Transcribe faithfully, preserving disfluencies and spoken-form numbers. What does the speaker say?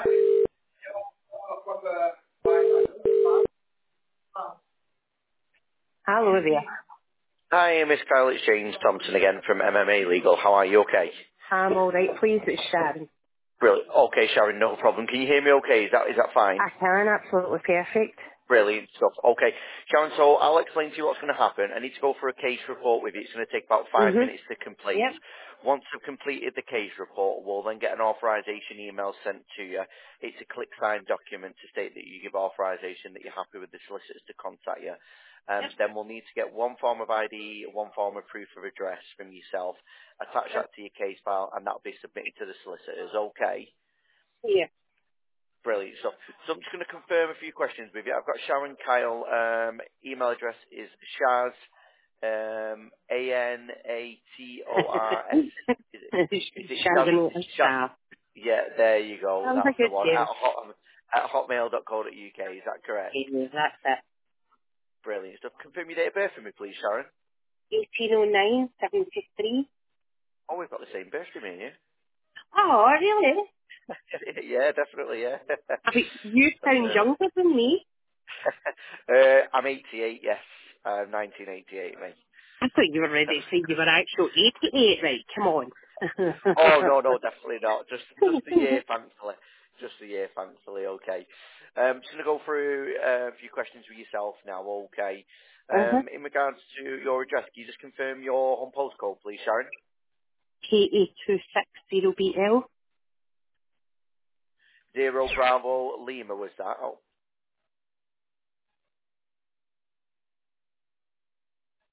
Hello there. Hi, Miss Kyle, it's James Thompson again from M M A Legal. How are you? Okay. I'm all right, please. It's Sharon. Brilliant. Okay, Sharon, no problem. Can you hear me okay? Is that is that fine? I can, absolutely perfect. Brilliant stuff. Okay, Sharon, so I'll explain to you what's going to happen. I need to go for a case report with you. It's going to take about five Mhm. minutes to complete. Yep. Once I've completed the case report, we'll then get an authorization email sent to you. It's a click-signed document to state that you give authorization that you're happy with the solicitors to contact you. Um, then we'll need to get one form of I D, one form of proof of address from yourself, attach that to your case file, and that'll be submitted to the solicitors. Okay. Yeah. Brilliant. So, so I'm just going to confirm a few questions with you. I've got Sharon Kyle. Um, email address is Shaz, um, A N A T O R S. Is it, is it Shaz? Sharon and Shaz? staff. Yeah, there you go. Sounds That's like the good one. At, news. hot, at hotmail dot co dot U K. Is that correct? Yeah, that's it. Brilliant stuff. Confirm your date of birth for me, please, Sharon. eighteen oh nine, seventy-three. Oh, we've got the same birthday, me and you. Oh, really? Yeah, definitely, yeah. I mean, you That's sound uh, younger than me. uh, I'm eighty-eight, yes. Uh, nineteen eighty-eight, mate. I thought you were ready to say you were actual eighty-eight, right? Come on. Oh, no, no, definitely not. Just just the year, thankfully. Just the year, thankfully, okay. Um, just going to go through uh, a few questions with yourself now, okay. uh-huh. Um, in regards to your address, can you just confirm your home postcode, please, Sharon? K A two six zero B L. Zero Bravo Lima, was that? Oh.